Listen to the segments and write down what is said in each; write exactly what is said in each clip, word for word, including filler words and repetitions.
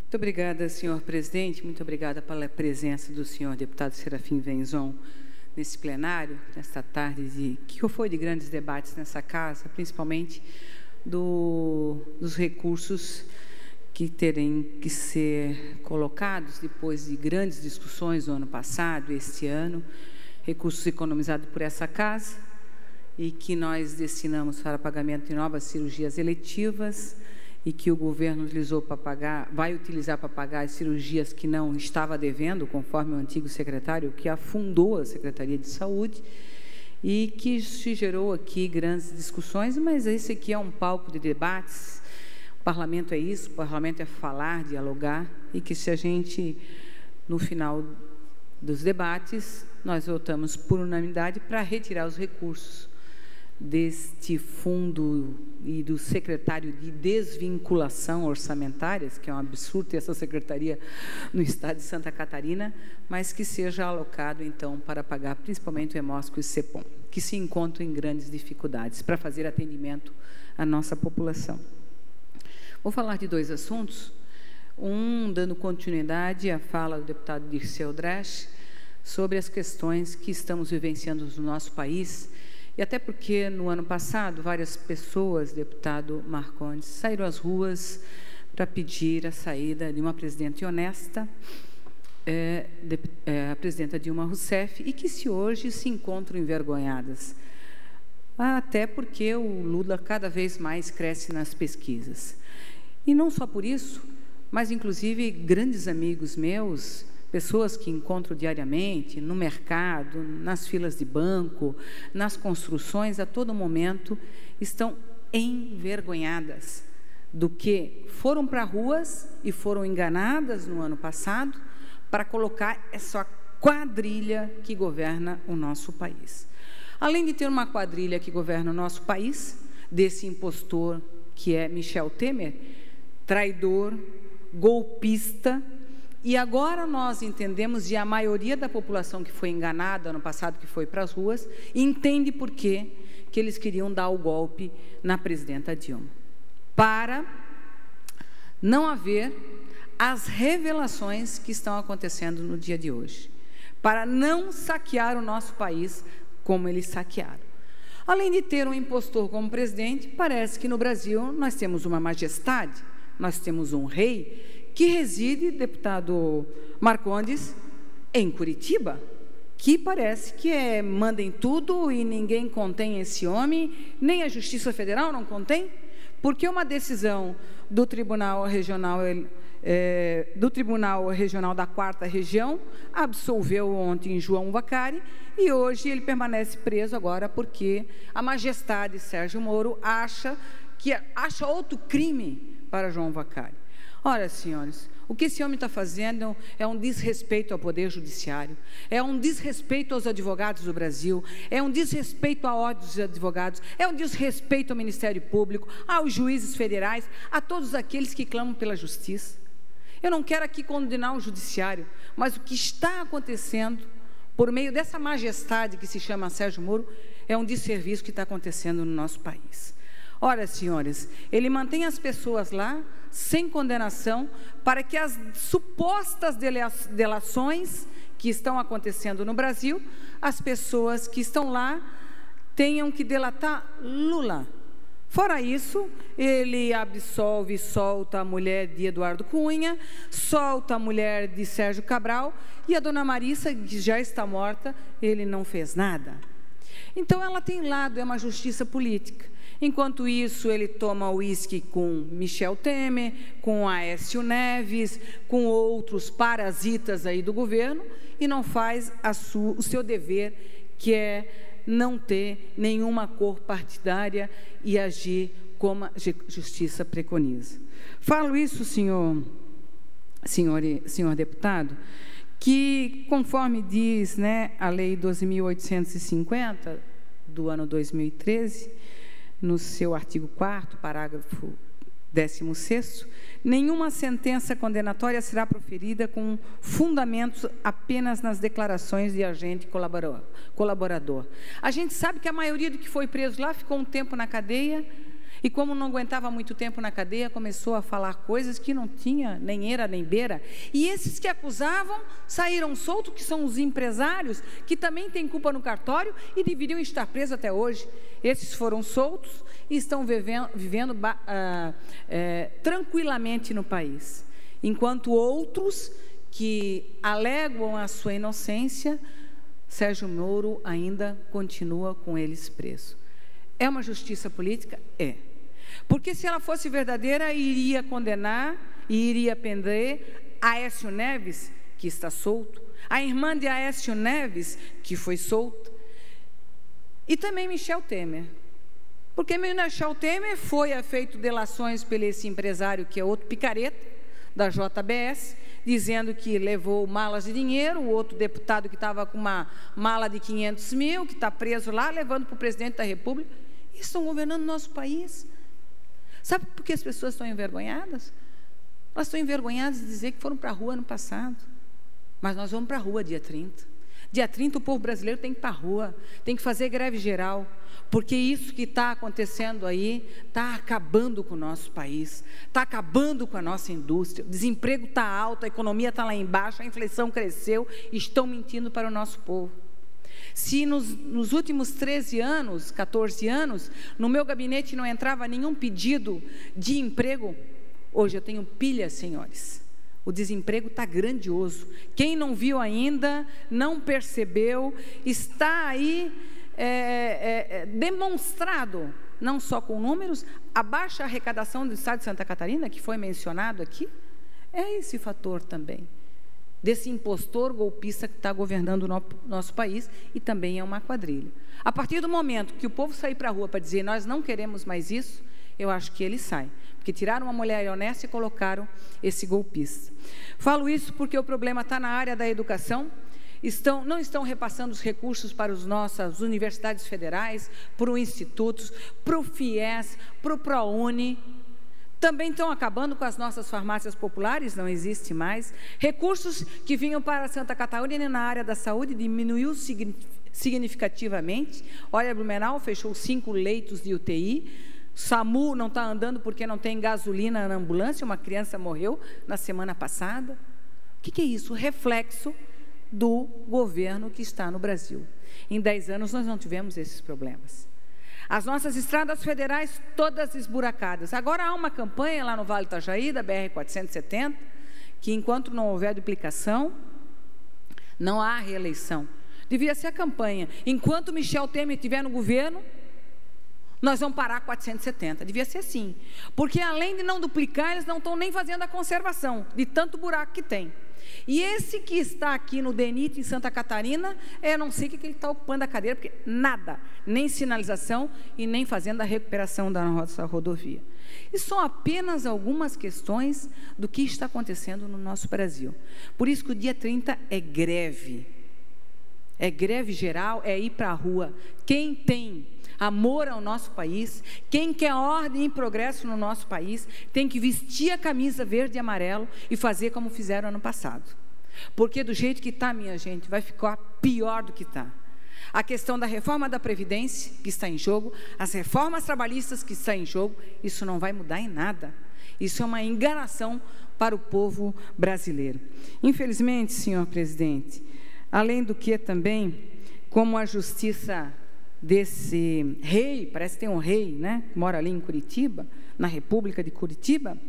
Muito obrigada, senhor presidente. Muito obrigada pela presença do senhor deputado Serafim Venzon nesse plenário, nesta tarde, de, que foi de grandes debates nessa casa, principalmente do, dos recursos que terem que ser colocados depois de grandes discussões no ano passado, este ano, recursos economizados por essa casa e que nós destinamos para pagamento de novas cirurgias eletivas e que o governo utilizou para pagar, vai utilizar para pagar as cirurgias que não estava devendo, conforme o antigo secretário, que afundou a Secretaria de Saúde, e que se gerou aqui grandes discussões, mas esse aqui é um palco de debates. O parlamento é isso, o parlamento é falar, dialogar, e que se a gente, no final dos debates, nós votamos por unanimidade para retirar os recursos deste fundo e do secretário de desvinculação orçamentárias, que é um absurdo ter essa secretaria no estado de Santa Catarina, mas que seja alocado, então, para pagar principalmente o Hemosco e o CEPOM, que se encontram em grandes dificuldades para fazer atendimento à nossa população. Vou falar de dois assuntos, um dando continuidade à fala do deputado Dirceu Dresch sobre as questões que estamos vivenciando no nosso país. E até porque, no ano passado, várias pessoas, deputado Marcondes, saíram às ruas para pedir a saída de uma presidente honesta, é, de, é, a presidenta Dilma Rousseff, e que se hoje se encontram envergonhadas. Até porque o Lula cada vez mais cresce nas pesquisas. E não só por isso, mas, inclusive, grandes amigos meus, pessoas que encontro diariamente no mercado, nas filas de banco, nas construções, a todo momento, estão envergonhadas do que foram para ruas e foram enganadas no ano passado para colocar essa quadrilha que governa o nosso país. Além de ter uma quadrilha que governa o nosso país, desse impostor que é Michel Temer, traidor, golpista. E agora nós entendemos, e a maioria da população que foi enganada ano passado, que foi para as ruas, entende por quê que eles queriam dar o golpe na presidenta Dilma. Para não haver as revelações que estão acontecendo no dia de hoje. Para não saquear o nosso país como eles saquearam. Além de ter um impostor como presidente, parece que no Brasil nós temos uma majestade, nós temos um rei, que reside, deputado Marcondes, em Curitiba, que parece que é, manda em tudo e ninguém contém esse homem, nem a Justiça Federal não contém, porque uma decisão do Tribunal Regional, é, do Tribunal Regional da Quarta Região absolveu ontem João Vacari e hoje ele permanece preso agora porque a majestade Sérgio Moro acha, que, acha outro crime para João Vacari. Ora, senhores, o que esse homem está fazendo é um desrespeito ao Poder Judiciário, é um desrespeito aos advogados do Brasil, é um desrespeito à ordem dos advogados, é um desrespeito ao Ministério Público, aos juízes federais, a todos aqueles que clamam pela justiça. Eu não quero aqui condenar o Judiciário, mas o que está acontecendo, por meio dessa majestade que se chama Sérgio Moro, é um desserviço que está acontecendo no nosso país. Ora, senhores, ele mantém as pessoas lá, sem condenação, para que as supostas delações que estão acontecendo no Brasil, as pessoas que estão lá tenham que delatar Lula. Fora isso, ele absolve e solta a mulher de Eduardo Cunha, solta a mulher de Sérgio Cabral, e a dona Marissa, que já está morta, ele não fez nada. Então, ela tem lado, é uma justiça política. Enquanto isso, ele toma uísque com Michel Temer, com Aécio Neves, com outros parasitas aí do governo, e não faz a sua, o seu dever, que é não ter nenhuma cor partidária e agir como a justiça preconiza. Falo isso, senhor, senhor, senhor deputado, que, conforme diz, né, a Lei doze mil oitocentos e cinquenta, do ano dois mil e treze, no seu artigo quarto, parágrafo décimo sexto, nenhuma sentença condenatória será proferida com fundamentos apenas nas declarações de agente colaborador. A gente sabe que a maioria do que foi preso lá ficou um tempo na cadeia E como não aguentava muito tempo na cadeia, começou a falar coisas que não tinha nem era nem beira. E esses que acusavam saíram soltos, que são os empresários, que também têm culpa no cartório e deveriam estar presos até hoje. Esses foram soltos e estão vivendo, vivendo uh, é, tranquilamente no país. Enquanto outros que alegam a sua inocência, Sérgio Moro ainda continua com eles preso. É uma justiça política? É. Porque se ela fosse verdadeira, iria condenar e iria prender Aécio Neves, que está solto, a irmã de Aécio Neves, que foi solta, e também Michel Temer. Porque Michel Temer foi feito delações por esse empresário, que é outro picareta, da J B S, dizendo que levou malas de dinheiro, o outro deputado que estava com uma mala de quinhentos mil, que está preso lá, levando para o presidente da República. E estão governando o nosso país. Sabe por que as pessoas estão envergonhadas? Elas estão envergonhadas de dizer que foram para a rua ano passado. Mas nós vamos para a rua dia trinta. Dia trinta o povo brasileiro tem que ir para a rua, tem que fazer greve geral, porque isso que está acontecendo aí está acabando com o nosso país, está acabando com a nossa indústria, o desemprego está alto, a economia está lá embaixo, a inflação cresceu, estão mentindo para o nosso povo. Se nos, nos últimos treze anos, quatorze anos, no meu gabinete não entrava nenhum pedido de emprego, hoje eu tenho pilha, senhores. O desemprego está grandioso. Quem não viu ainda, não percebeu, está aí é, é, é, demonstrado, não só com números, a baixa arrecadação do estado de Santa Catarina, que foi mencionado aqui, é esse fator também, desse impostor golpista que está governando o no, nosso país, e também é uma quadrilha. A partir do momento que o povo sair para a rua para dizer, nós não queremos mais isso, eu acho que ele sai, porque tiraram uma mulher honesta e colocaram esse golpista. Falo isso porque o problema está na área da educação, estão, não estão repassando os recursos para as nossas universidades federais, para os institutos, para o FIES, para o ProUni, também estão acabando com as nossas farmácias populares, não existe mais. Recursos que vinham para Santa Catarina na área da saúde diminuiu significativamente. Olha, Blumenau fechou cinco leitos de U T I, SAMU não está andando porque não tem gasolina na ambulância, uma criança morreu na semana passada. O que, que é isso? Reflexo do governo que está no Brasil. Em dez anos nós não tivemos esses problemas. As nossas estradas federais todas esburacadas. Agora há uma campanha lá no Vale do Itajaí, da B R quatrocentos e setenta, que enquanto não houver duplicação, não há reeleição. Devia ser a campanha. Enquanto Michel Temer estiver no governo, nós vamos parar quatrocentos e setenta. Devia ser assim. Porque além de não duplicar, eles não estão nem fazendo a conservação, de tanto buraco que tem. E esse que está aqui no DENIT, em Santa Catarina, eu não sei o que ele está ocupando a cadeira, porque nada, nem sinalização e nem fazendo a recuperação da nossa rodovia. E são apenas algumas questões do que está acontecendo no nosso Brasil. Por isso que o dia trinta é greve. É greve geral, é ir para a rua. Quem tem amor ao nosso país, quem quer ordem e progresso no nosso país, tem que vestir a camisa verde e amarelo e fazer como fizeram ano passado. Porque do jeito que está, minha gente, vai ficar pior do que está. A questão da reforma da Previdência, que está em jogo, as reformas trabalhistas que estão em jogo, isso não vai mudar em nada. Isso é uma enganação para o povo brasileiro. Infelizmente, senhor presidente, além do que também, como a justiça desse rei, parece que tem um rei, né, que mora ali em Curitiba, na República de Curitiba,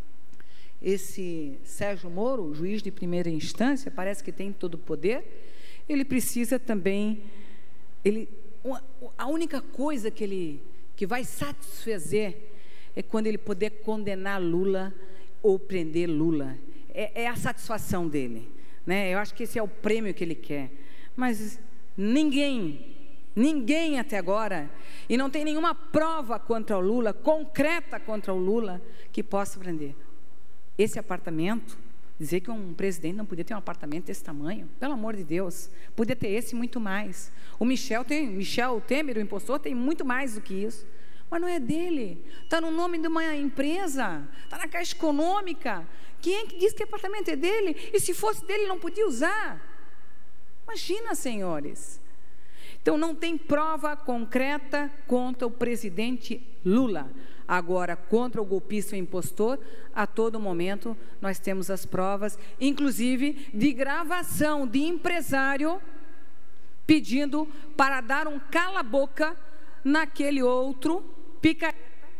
esse Sérgio Moro, juiz de primeira instância, parece que tem todo o poder, ele precisa também, ele, a única coisa que ele, que vai satisfazer é quando ele puder condenar Lula ou prender Lula, é, é a satisfação dele, né? Eu acho que esse é o prêmio que ele quer, mas ninguém Ninguém até agora, e não tem nenhuma prova contra o Lula, concreta contra o Lula, que possa prender. Esse apartamento, dizer que um presidente não podia ter um apartamento desse tamanho, pelo amor de Deus, podia ter esse e muito mais. O Michel, tem, Michel Temer, o impostor, tem muito mais do que isso, mas não é dele, está no nome de uma empresa, está na Caixa Econômica. Quem é que diz que o apartamento é dele? E se fosse dele, não podia usar? Imagina, senhores. Então, não tem prova concreta contra o presidente Lula. agora contra o golpista e o impostor, a todo momento nós temos as provas, inclusive de gravação de empresário pedindo para dar um cala-boca naquele outro picareta.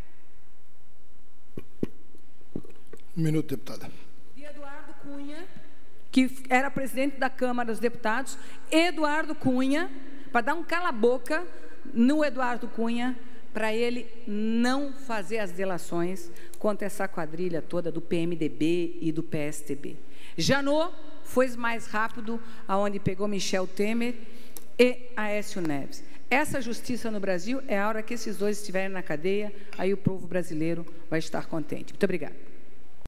Um minuto, deputada. De Eduardo Cunha, que era presidente da Câmara dos Deputados, Eduardo Cunha, para dar um cala-boca no Eduardo Cunha, para ele não fazer as delações contra essa quadrilha toda do P M D B e do P S T B. Janot foi mais rápido, aonde pegou Michel Temer e Aécio Neves. Essa justiça no Brasil é a hora que esses dois estiverem na cadeia, aí o povo brasileiro vai estar contente. Muito obrigada.